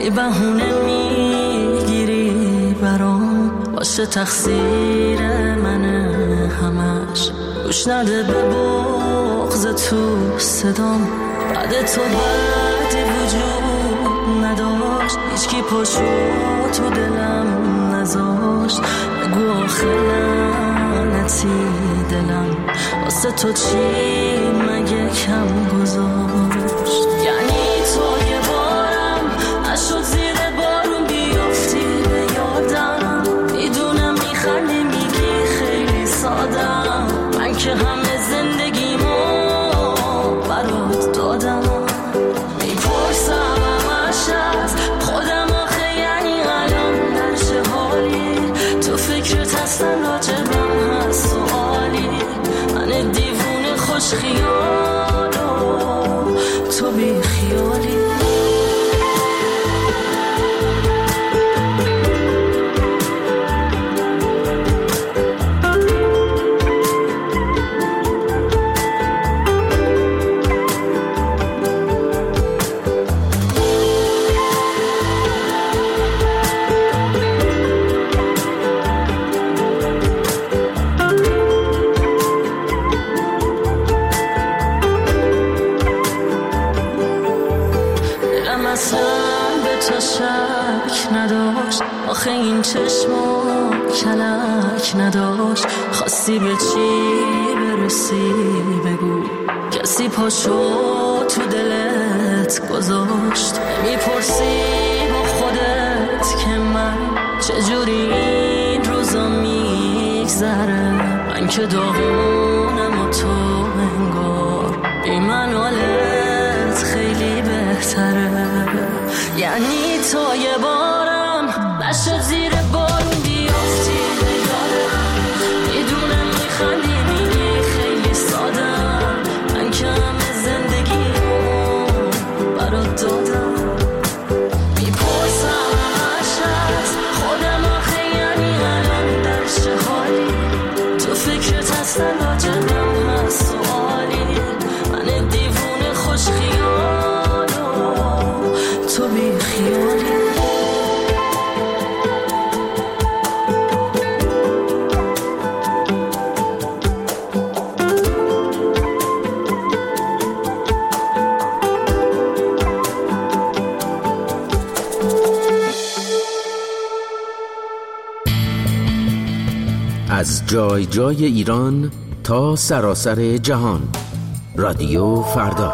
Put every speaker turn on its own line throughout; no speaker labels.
ای بهونه میگیری برام، باشه تقصیر منه همش، گوش نده به بغض تو صدام، بعد تو بعدی وجود نداشت، هیچکی پاشو تو دلم نذاشت، بگو آخه لعنتی دلم واسه تو چی مگه کم گذاشت. یعنی تو یه بارم نشد زیر بارون بیافتی به یادم، میدونم میخندی میگی خیلی سادم، من که همه زندگیمو برات دادم، میپرسم همش از خودم آخه یعنی الان در چه حالی، تو فکرت هستن راجبم هست سوالی، من دیوونه خوش خیال و تو بی خیالی. آخه این چشما کلک نداشت، خواستی به چی برسی بگو، کسی پاشو تو دلت گذاشت، میپرسی با خودت که من چجوری این روزا میگذره، من که داغونم و تو انگار بی من حالت خیلی بهتره. یعنی تو یه بارم نشد زیر بارون بیافتی به یادم، میدونم میخندی میگی خیلی سادم، من که همه زندگیمو برات دادم، میپرسم همش از خودم آخه یعنی الان در چه حالی، تو فکرت هستن راجبم هست سوالی، من دیوونه خوش خیال و تو بی خیالی.
از جای جای ایران تا سراسر جهان، رادیو فردا.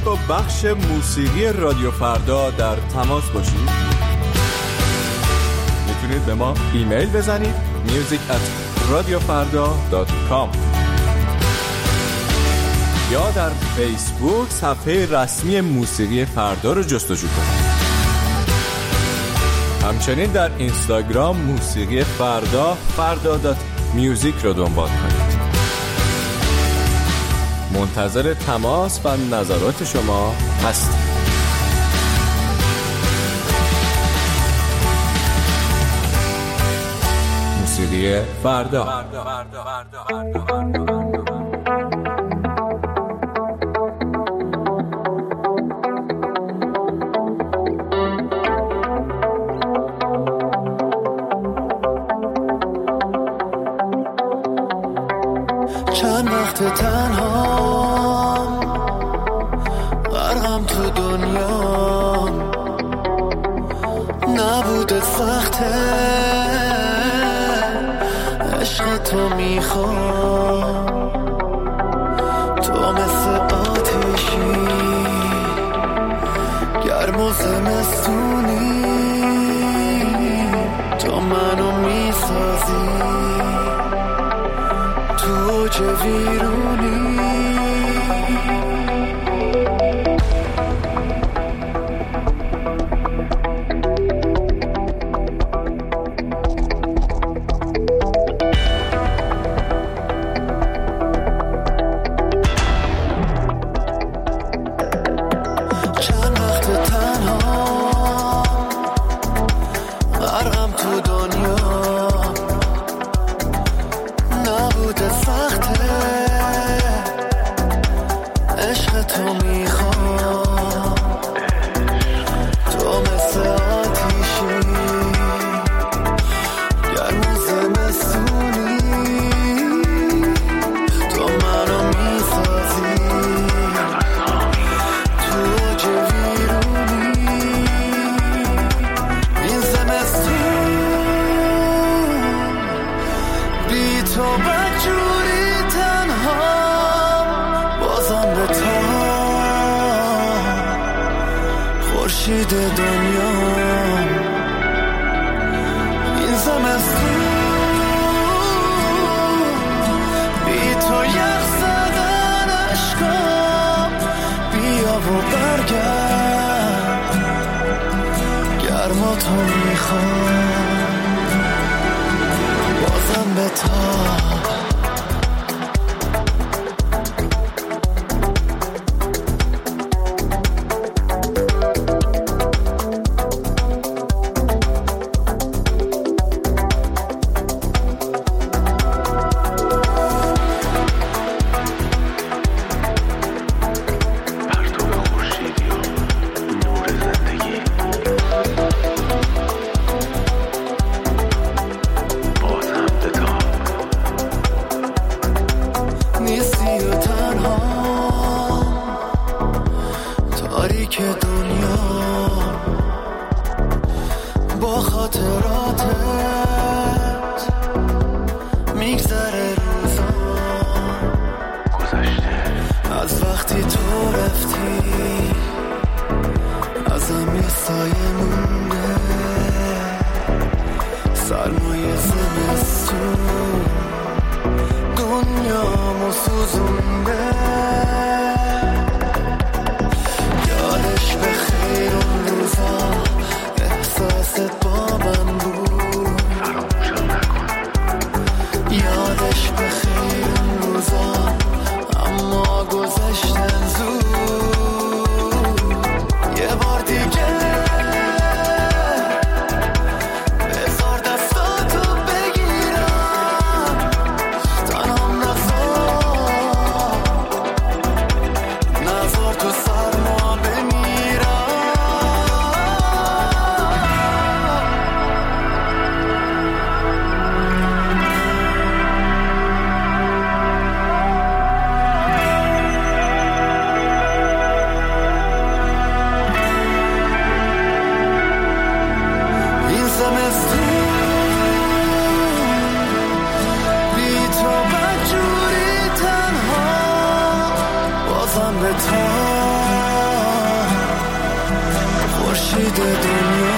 با بخش موسیقی رادیو فردا در تماس باشید؟ میتونید به ما ایمیل بزنید music@radiofarda.com یا در فیسبوک صفحه رسمی موسیقی فردا رو جستجو کنید. همچنین در اینستاگرام موسیقی فردا.music رو دنبال کنید. منتظر تماس و نظرات شما هستیم. موسیقی فردا.
چند وقت تنها غرقم تو دنیا، نبوده سخته عشق تو میخوام، تو مثل آتیشی گرم و زمستونی، تو منو میسازی تو چه ویرونی. چند وقت تنها غرقم تو دنیا، نبوده سخته عشق تو میخوام، تو مثل آتیشی گرم و زمستونی، تو منو میسازی تو چه ویرونی. این زمستون بی تو بدجوری تنها، بازم به تا خورشید دنیا. این زمستون بی تو یخ زدن عشقم، بیا و برگرد گرما تو میخوام، بازم به تا. نیستی و تنها تاریک دنیا، با خاطراتت میگذره روزا، گذشته از وقتی تو رفتی، ازم یه سایه مونده، سرمایه زمستون دنیامو سوزونده. یادش به خیر اون روزا، احساست با من بود، فراموشم نکن. یادش به خیر اون روزا، اما گذشتن زود. یه بار دیگه بذار دستاتو بگیرم، تنام نذار تو سرما بمیرم. دنیا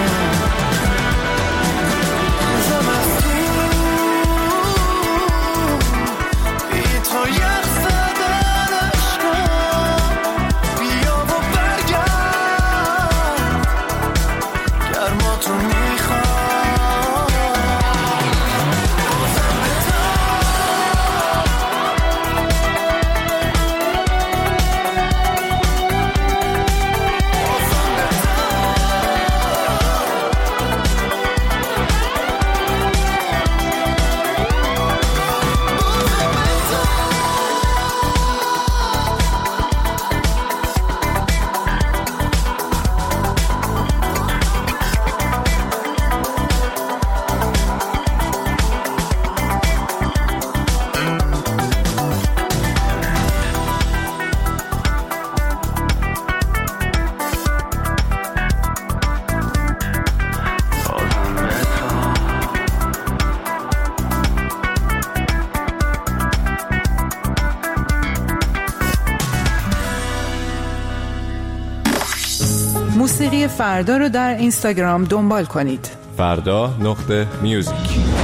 زمستون بی تو یخ زدن عشقم بیا و برگرد گرما تو میخوام
موسیقی فردا رو در اینستاگرام دنبال کنید.
فردا.میوزیک.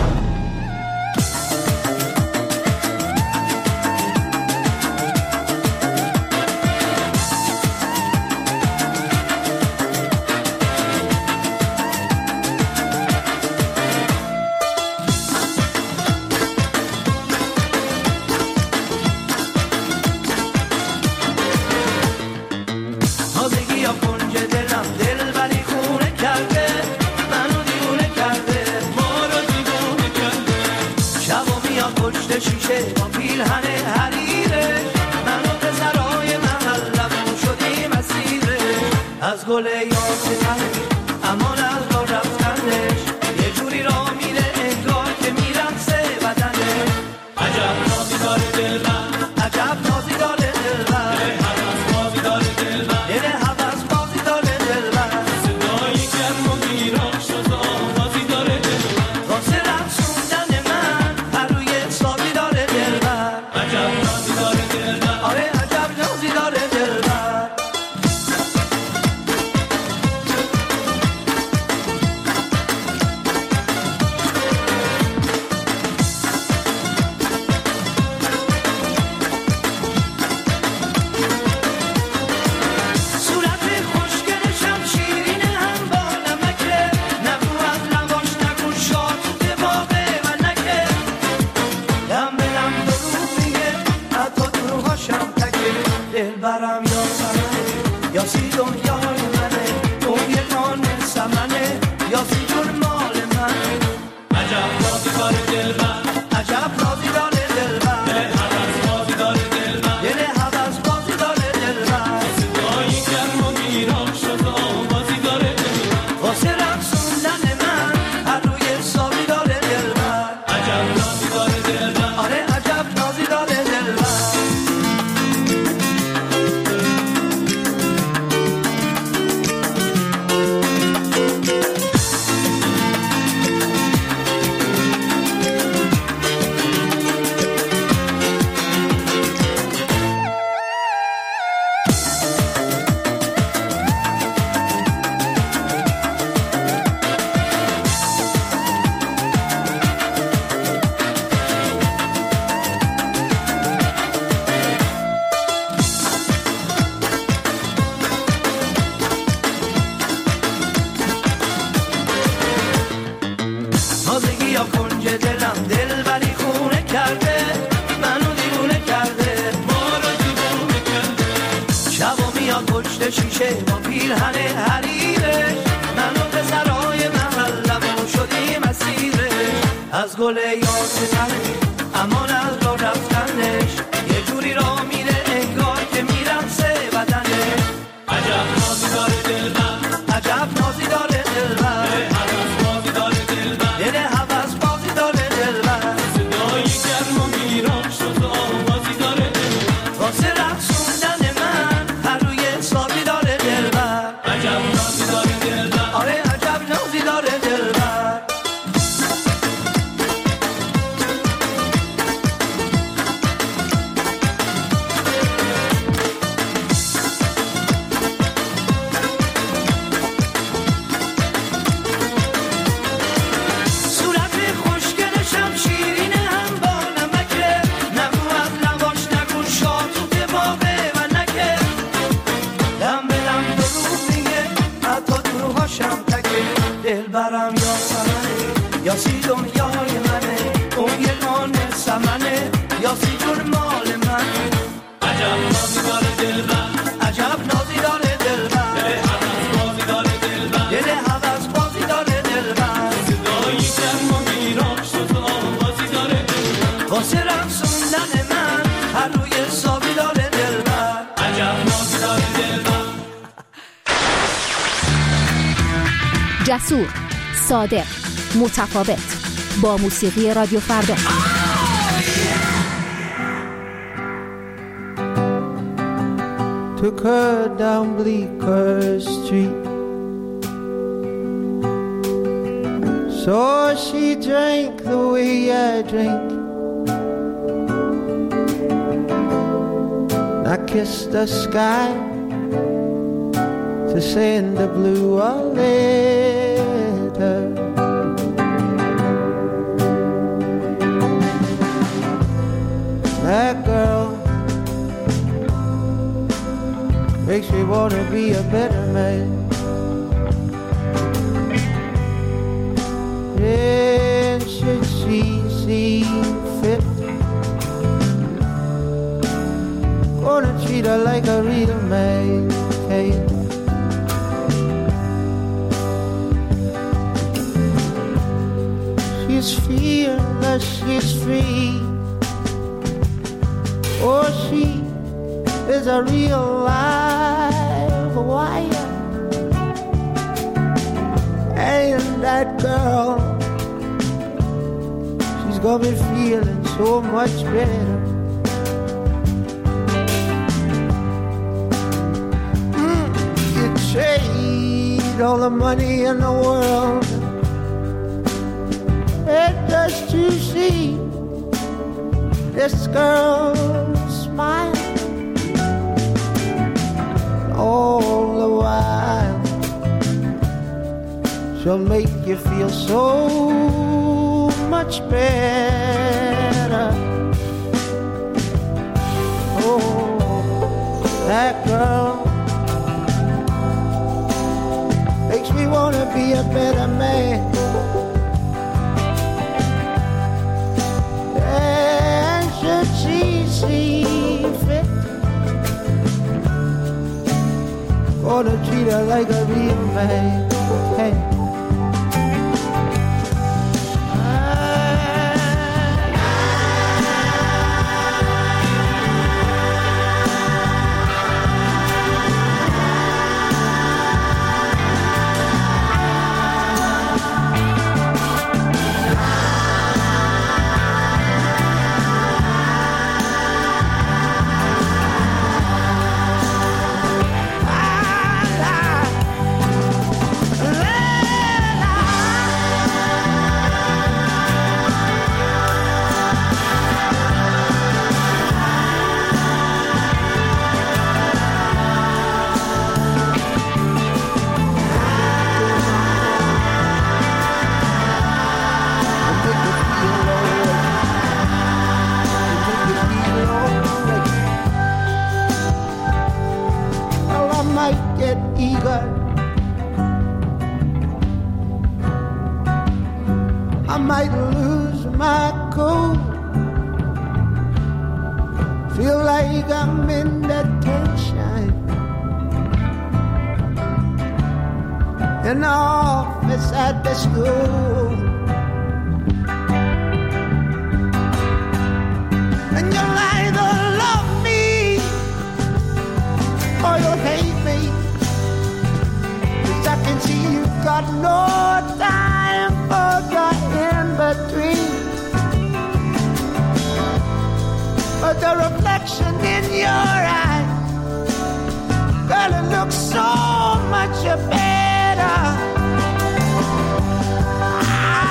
از گل یاسمنش امان از با رفتنش یه جوری را میره انگار که میرقصه بدنش عجب نازی داره دلبر عجب نازی داره دلبر هوس بازی داره دلبر دل هوس بازی داره دلبر صدای گرم و گیران شد آوازی داره دلبر واسه رقصوندن من هر روی حسابی داره دلبر عجب نازی داره دلبر آره عجب نازی داره دلبر دلبرم یا سمنه یا سی دنیای منه اون یه کان سمنه یا سی جور مال منه عجب نازی داره دلبر عجب نازی داره دلبر دل هوس بازی داره دلبر دل هوس بازی داره دلبر صدای گرم و گیران شد آوازی داره دلبر واسه رقصوندن من هر روی حسابی داره دلبر عجب نازی داره دلبر آره عجب نازی داره دلبر تازگی یا کنج دلم دل بری خونه کرده منو دیوونه کرده ما رو دیوونه کرده شبا میاد پشت شیشه با پیرهن حریرش منو به سرای محلمون شدیم اسیرش از گل یاسمنش امان از با رفتنش یه جوری را میره انگار که میرقصه بدنش عجب نازی داره دلبر عجب نازی داره دلبر دل هوس بازی داره دلبر صدای گرم و گیران شد آوازی داره دلبر واسه رقصوندن من هر روی حسابی داره دلبر عجب نازی داره دلبر آره عجب نازی داره دلبر یاسی دنیای منه، اون یه نان سمنه، یاسی جون مال منه. عجب نازی داره دلبر، عجب نازی داره دلبر، دل حوض بازی داره دلبر، صدایی گرم و میران شد و آوازی داره دلبر، واسه رقصوندن من هر روی حسابی داره دلبر. عجب نازی داره دلبر.
جسور، صادق، متفاوت، با موسیقی رادیو فردا.
Took her down Bleecker Street, so she drank the way I drink. I kissed the sky to send the blue a letter. That girl makes me want to be a better man. And should she see fit, gonna treat her like a real man. Hey. She's fearless, she's free. Oh, she is a real live wire. And that girl, she's got me feeling so much better. You trade all the money in the world and just to see this girl smile. All the while she'll make you feel so much better. Oh, that girl makes me want to be a better man. And should she see fit, gonna treat her like a real man. Hey. I might lose my cool, feel like I'm in detention, in the office at the school, and you'll either love me or you'll hate me, 'cause I can see you've got no time for the in-between. But the reflection in your eyes, girl, it looks so much better. I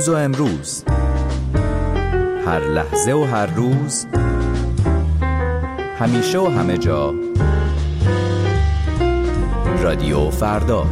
دیروز و امروز، هر لحظه و هر روز، همیشه و همه جا. رادیو فردا.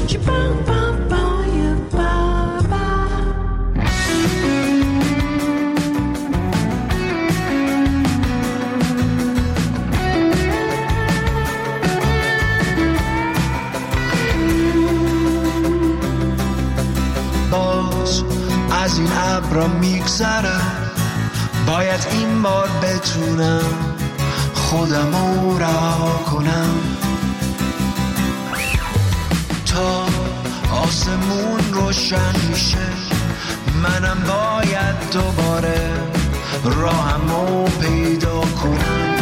از این ابرا میگذرم، باید این بار بتونم خودمو رها کنم تا آسمون روشن میشه. منم باید دوباره راهمو پیدا کنم.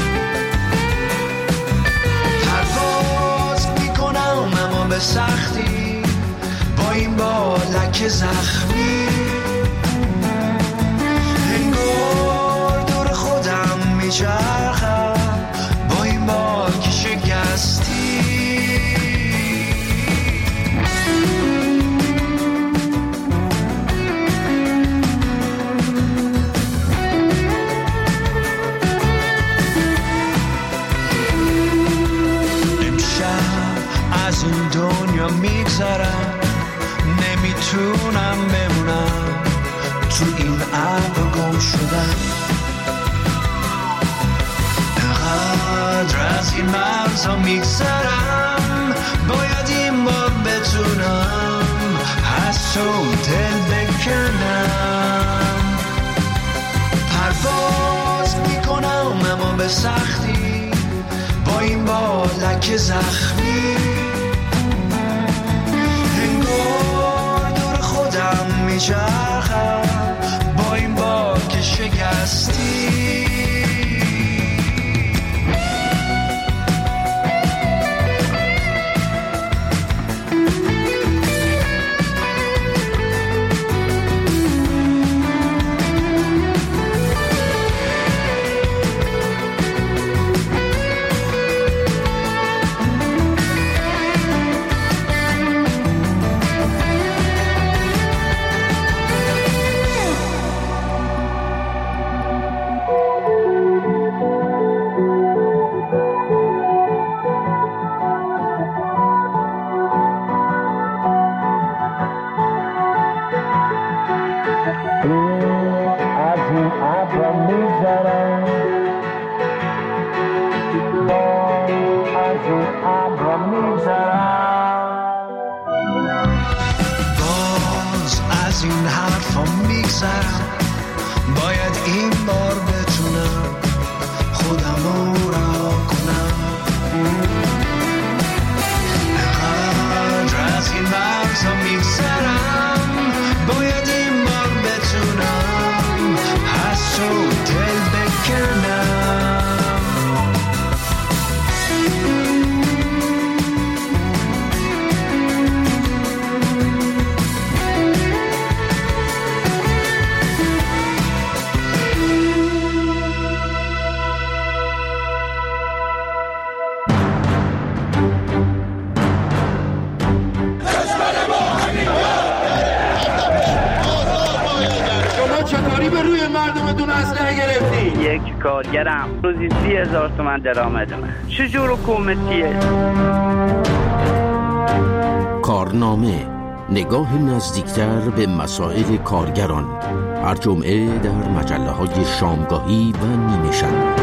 پرواز میکنم اما به سختی، با این بالک زخمی انگار دور خودم میچرخم، با این بالک شکستی. امشب از این دنیا میگذرم، نمیتونم بمونم تو این ابر گم شدم. انقدر از این مرزا میگذرم، باید این بار بتونم از تو دل بکنم. پرواز میکنم اما به سختی، با این بالک زخمی میچرخم، با این بالک شکستی. باید این بار بتونم خودمو رها کنم. انقدر از این مرزا میگذرم، باید این بار بتونم از تو دل بکنم.
یک کارگرم روزی 30,000 تومان درآمدمه. چجور حکومتیه؟
کارنامه، نگاه نزدیکتر به مسائل کارگران، هر جمعه در مجله‌های شامگاهی و نیمه شب.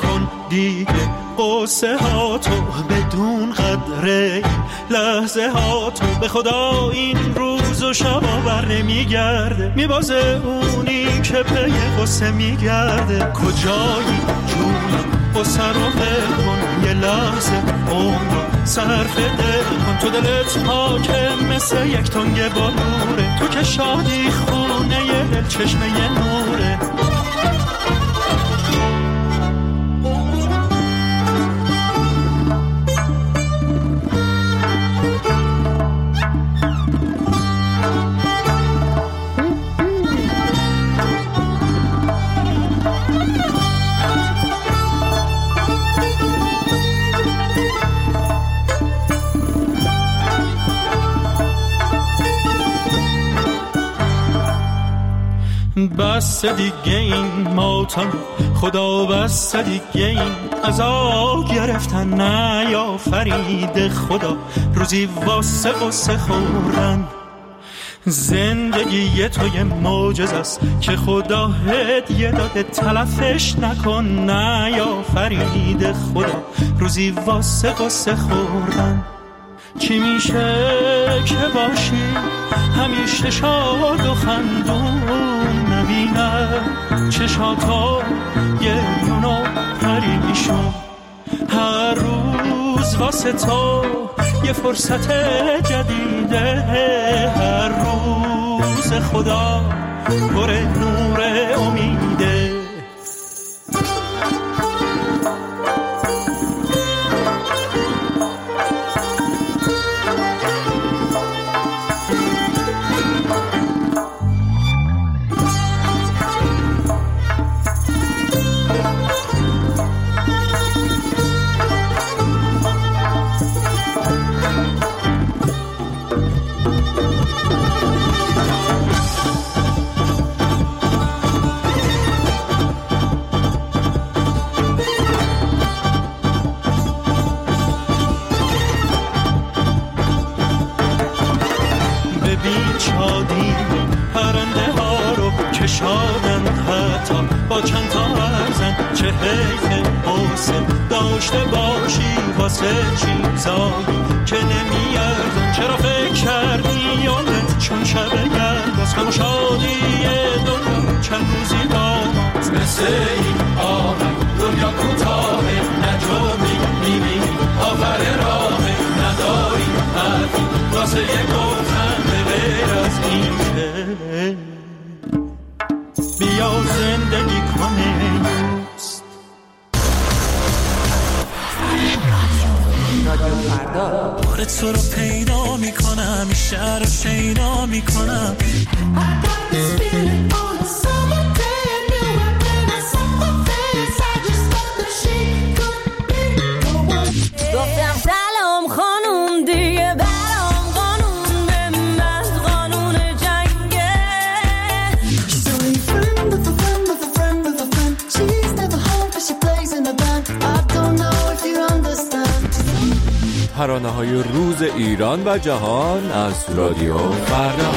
نکن دیگه قصه ها تو بدون قدره لحظه ها تو به خدا این روز و شبا بر نمیگرده میبازه اونی که پی قصه میگرده کجایی جونم قصه رو ول کن یه لحظه عمر صرف دل کن تو دلت پاکه مثل یک تنگ بلوره تو که شادی خونه یه دل چشمه یه نوره بس دیگه این ماتم خدا بس دیگه این عذاب گرفتن نیافرید خدا روزی واسه قصه خوردن زندگی تو یه معجزه است که خدا هدیه داده تلفش نکن نیافرید خدا روزی واسه قصه خوردن چی میشه که باشی همیشه شاد و خندون نبینم چشاتا گریون و پریشون هر روز واسه تو یه فرصت جدیده هر روز خدا پر نور امیده شادن حتی با چند تا ارزن چه حیف حسن داشته باشی واسه چیزایی که نمیارزن چرا فکر کردی یادت چون شب گرد از غم و شادی دنیا چند روزی داماز مثل این آمد دنیا کوتاه نجومی میبینی آخر راه نداری حرفی واسه یک گفتن به غیر از این که بیا زندگی کنه
رادیو فردا بار تو رو پیدا میکنم این شهر رو شیدا میکنم
گفتم سلام خانوم دیگه برام قانون به من قانون جنگه
ترانه‌های روز ایران و جهان از رادیو فردا.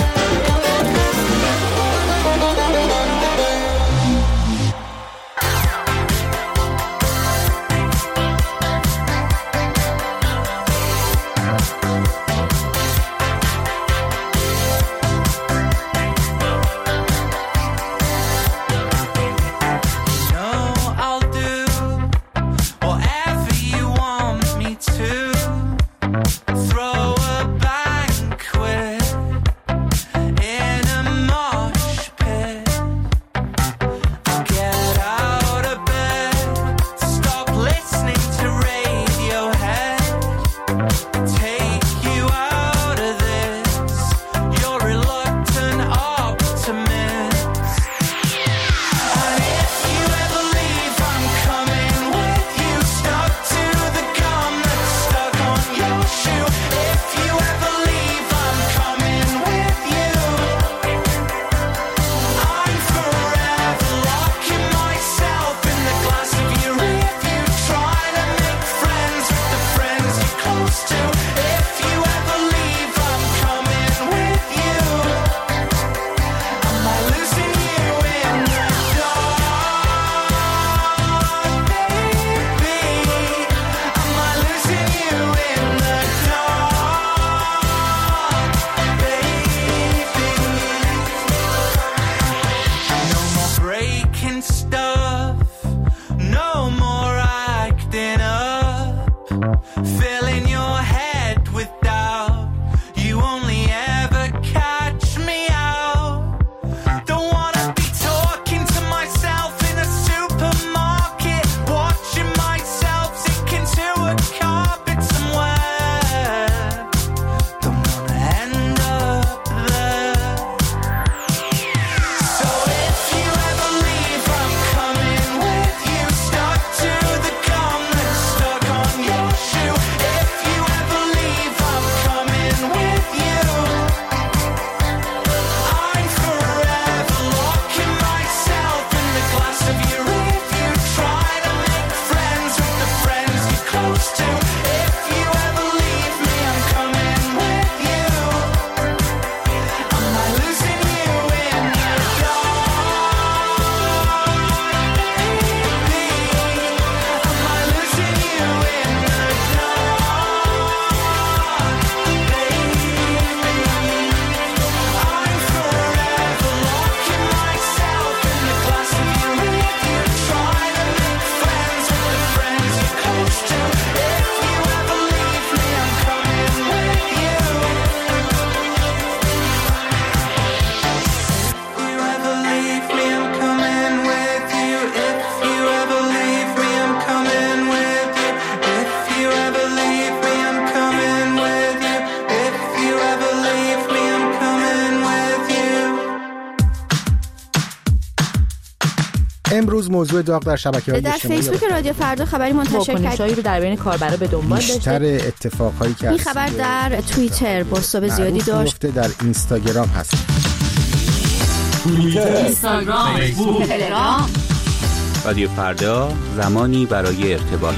امروز موضوع داغ در شبکه‌های اجتماعی
در فیسبوک رادیو فردا خبری منتشر کرد.
واکنشایی رو در بین کاربرا به دنبال داشته.
بیشتر اتفاقایی که
این خبر در توییتر بازتاب زیادی داشت.
در اینستاگرام هست.
توییتر، اینستاگرام، فیسبوک، تلگرام.
رادیو فردا، زمانی برای ارتباط.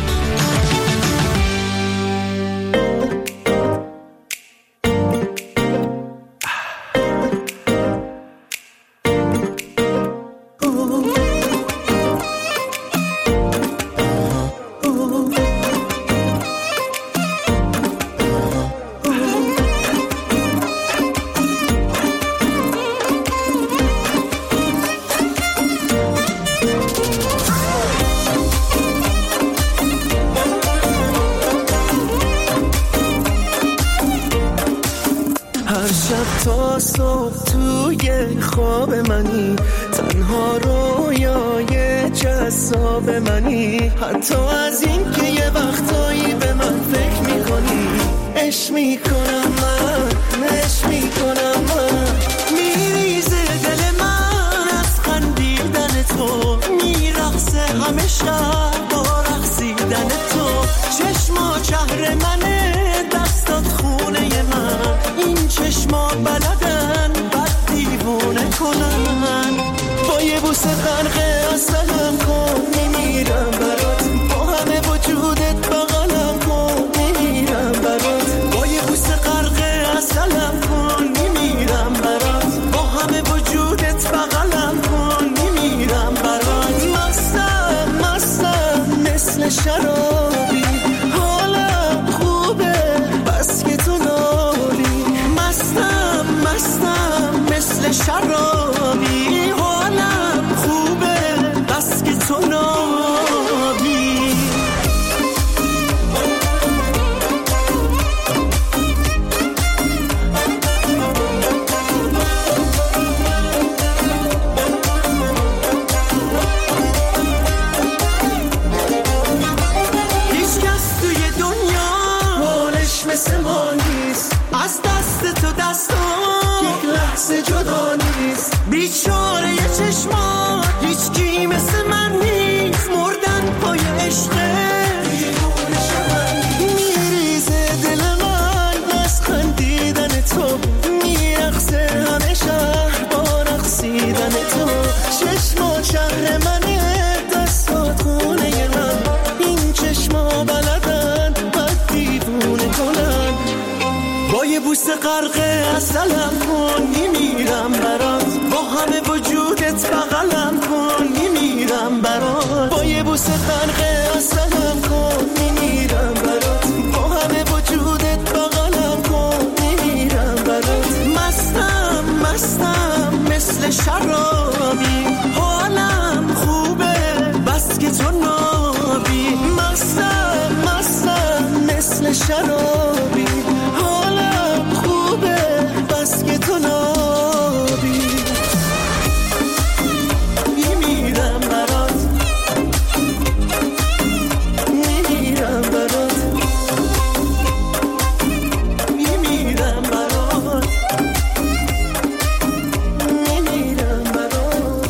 تا صبح توی خواب منی، تنها رویای جذاب منی، حتی از این که یه وقتایی به من فکر میکنی. عشق میکنم من، عشق میکنم من، میریزه دل من از خندیدن تو، میرقصه همه شب با رقصیدن تو. چشما شهر منه، دستات خونه من، این چشما بلدن بد دیوونه کنن. با یه بوسه غرق عسلم کن، میمیرم برات، با همه وجودت بغلم کن، میمیرم برات. با یه بوسه غرق عسلم کن، میمیرم برات، با همه وجودت بغلم کن، میمیرم برات. مستم مستم مثل شرابی، حالم خوبه بس که تو نالی. مستم مستم مثل شرابی، حالم خوبه بس که تو نالی. هیچ کس توی دنیا حالش مثل ما نیست، از دست تو دستان یک لحظه جدا نیست. بیچاره یه چشمان هیچ کی مثل من نیست، مردن پای عشقه میریزه دل من از خندیدن تو، میرقصه همه شهر با رقصیدن تو. چشما شهر منه، دستات خونه من، این چشما بلدن بد دیوونه کنن. با یه بوسه غرق عسلم کن، میمیرم برات، با همه وجودت بغلم کن، میمیرم برات. با یه بوسه غرق عسلم کن، میمیرم برات، با همه وجودت بغلم کن، میمیرم برات. مستم مستم مثل شرابی، حالم خوبه بس که تو نابی. مستم مستم مثل شرابی، حالم خوبه بس که تو نابی. میمیرم برات، میمیرم برات، میمیرم برات، میمیرم برات.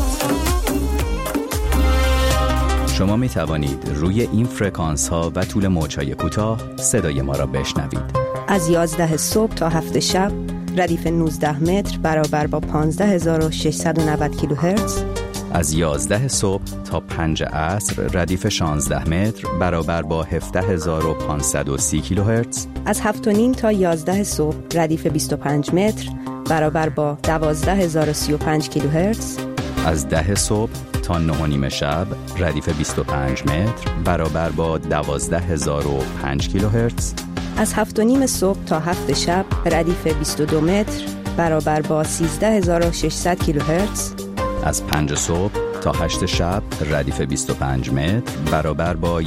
شما می توانید روی این فرکانس ها و طول موج‌های کوتاه صدای ما را بشنوید.
از 11 صبح تا 7 شب ردیف 19 متر برابر با 15690 کیلوهرتز.
از 11 صبح تا 5 عصر ردیف 16 متر برابر با 17530 کیلوهرتز.
از 7:30 تا 11 صبح ردیف 25 متر برابر با 12035 کیلوهرتز.
از 10 صبح تا 9:30 شب ردیف 25 متر برابر با 12005 کیلوهرتز.
از 7:30 صبح تا 7 شب ردیف 22 متر برابر با 13600 کیلوهرتز.
از 5 صبح تا 8 شب ردیف 25 متر برابر با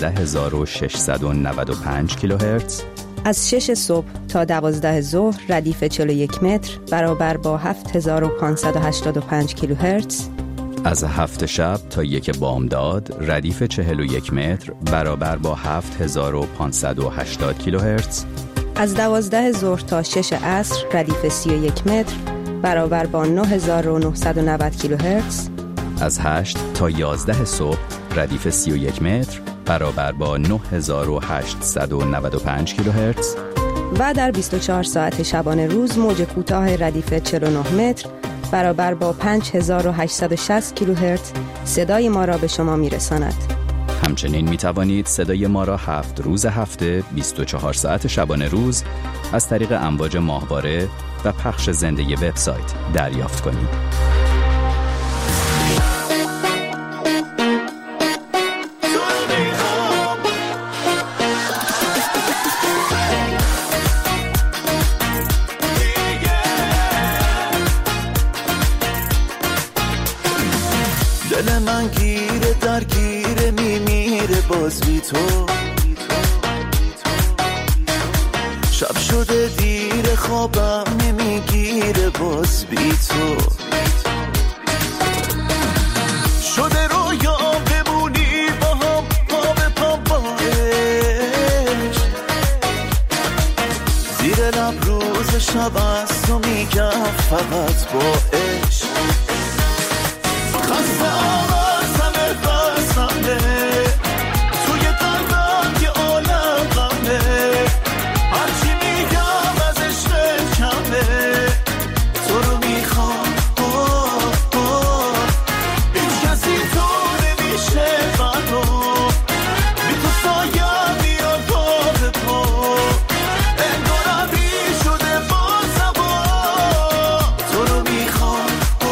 11695 کیلوهرتز.
از 6 صبح تا 12 ظهر ردیف 41 متر برابر با 7585 کیلوهرتز.
از 7 شب تا 1 بامداد ردیف 41 متر برابر با 7580 کیلوهرتز.
از 12 ظهر تا 6 عصر ردیف 31 متر برابر با 9990 کیلوهرتز.
از 8 تا 11 صبح ردیف 31 متر برابر با 9895 کیلوهرتز
و در 24 ساعت شبانه روز موج کوتاه ردیف 49 متر برابر با 5860 کیلوهرتز صدای ما را به شما میرساند.
همچنین می توانید صدای ما را 7 روز هفته 24 ساعت شبانه روز از طریق امواج ماهواره و پخش زنده وبسایت دریافت کنید.
دل من گیره درگیره میمیره باز بی تو، شب شده دیر خوابم نمیگیره باز بی تو، شده رویا بمونی با هم پا به پا باش، زیر لب روز شب از تو میگم فقط با عشق، خسته آوازمه بسمه توی قلبم یه عالم غمه، هرچی میگم از عشق کمه، تو رو میخوام هیچ کسی تو نمیشه منو، بی تو سایم میاد پا به پا، انگارم بی شده بازم تو رو میخوام.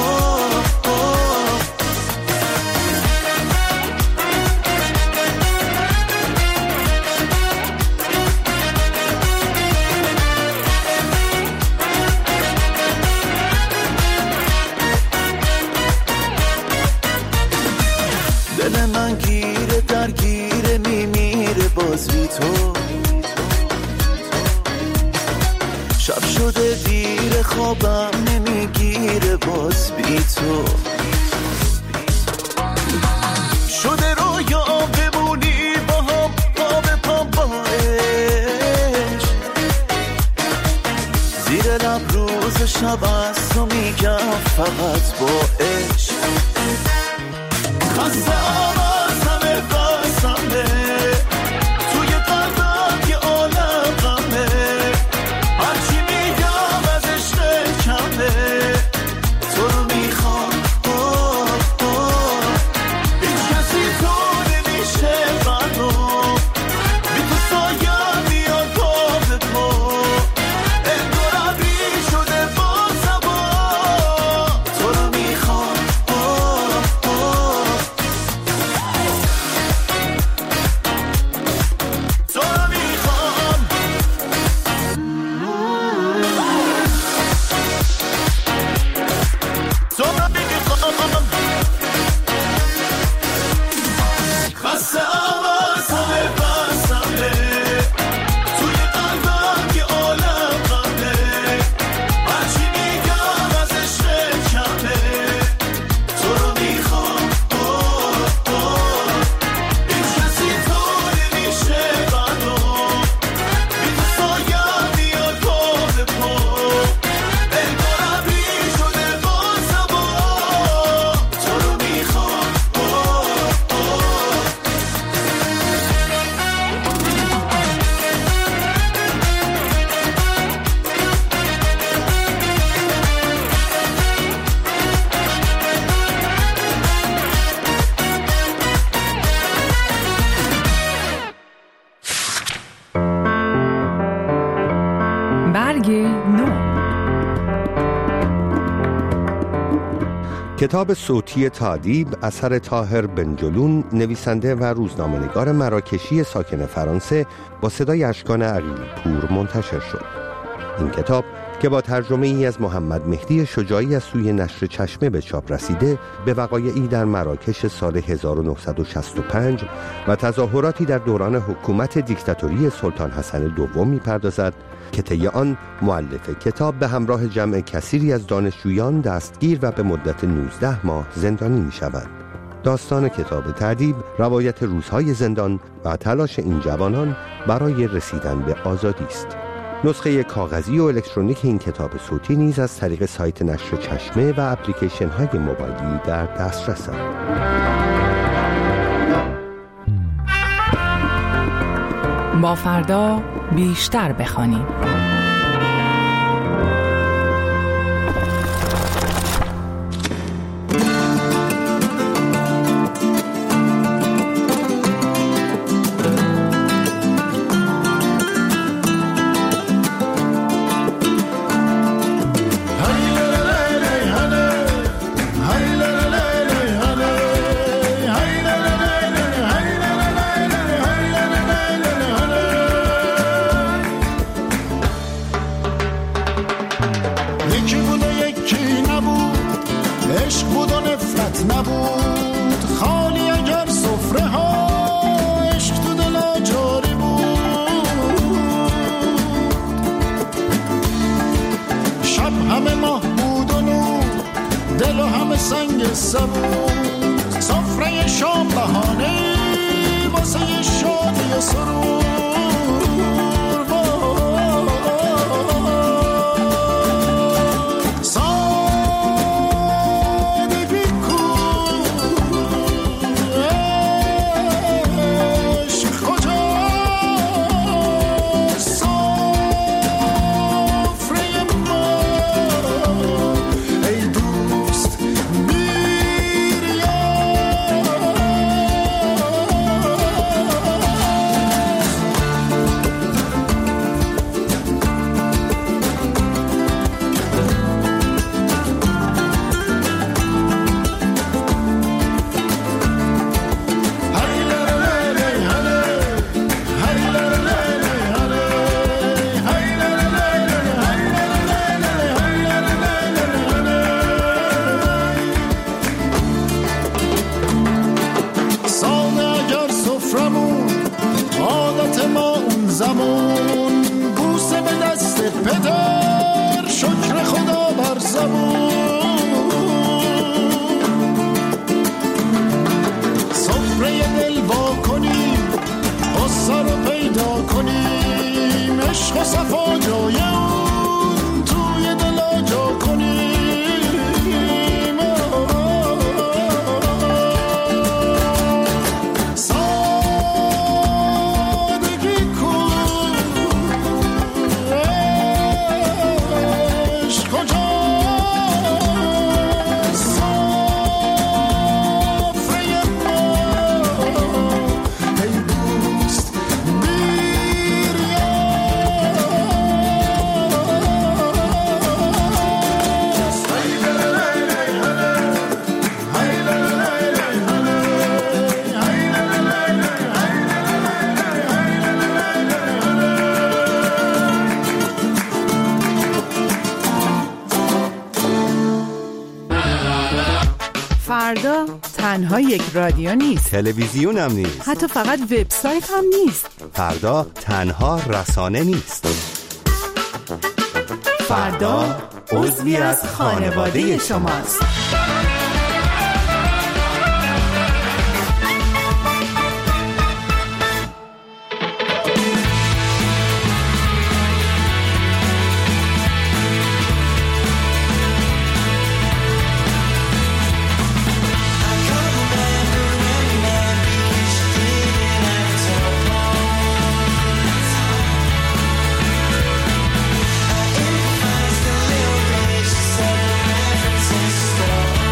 دل من گیره درگیره میمیره باز بی تو، شب شده دیر خوابم نمیگیره باز بی تو، شده رویا بمونی با هم پا به پا باش، زیر لب روز شب از تو میگم فقط با عشق، خسته آوازمه بسمه توی قلبم یه عالم غمه، هرچی میگم از عشق کمه، تو رو میخوام هیچ کسی تو نمیشه منو، بی تو سایم میاد پا به پا، انگارم بی شده بازم تو رو میخوام. خسته آوازمه بسمه توی قلبم یه عالم غمه، هرچی میگم از عشق کمه، تو رو میخوام هیچ کسی تو نمیشه منو، بی تو سایم میاد پا به پا، انگارم بی شده بازم تو رو میخوام.
برگ نو.
کتاب صوتی تادیب اثر طاهر بنجلون، نویسنده و روزنامه‌نگار مراکشی ساکن فرانسه، با صدای اشکان عقیلی پور منتشر شد. این کتاب که با ترجمه ای از محمد مهدی شجاعی از سوی نشر چشمه به چاپ رسیده، به وقایعی در مراکش سال 1965 و تظاهراتی در دوران حکومت دیکتاتوری سلطان حسن دوم می‌پردازد که طی آن مؤلف کتاب به همراه جمع کثیری از دانشجویان دستگیر و به مدت 19 ماه زندانی می‌شوند. داستان کتاب تادیب روایت روزهای زندان و تلاش این جوانان برای رسیدن به آزادی است. نسخه کاغذی و الکترونیک این کتاب صوتی نیز از طریق سایت نشر چشمه و اپلیکیشن های موبایلی در دسترس است.
با فردا بیشتر بخوانیم.
سفره شام بهانه واسه شادی و سرور سادگی کن عشق کجاست سفره ما ای دوست زمان بوسه به دست پدر شکر خدا بر زمان سفره دل وا کنیم غصه رو پیدا کنیم عشق و صفا جای اون توی دلا جا کنیم
فردا تنها یک رادیو نیست،
تلویزیون هم نیست،
حتی فقط وبسایت هم نیست.
فردا تنها رسانه نیست.
فردا عضوی از خانواده شماست.
Stop.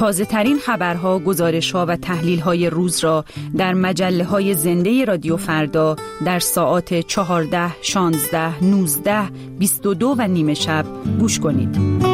تازه ترین خبرها، گزارش‌ها و تحلیل‌های روز را در مجله‌های زنده رادیو فردا در ساعات 14، 16، 19، 22 و نیم شب گوش کنید.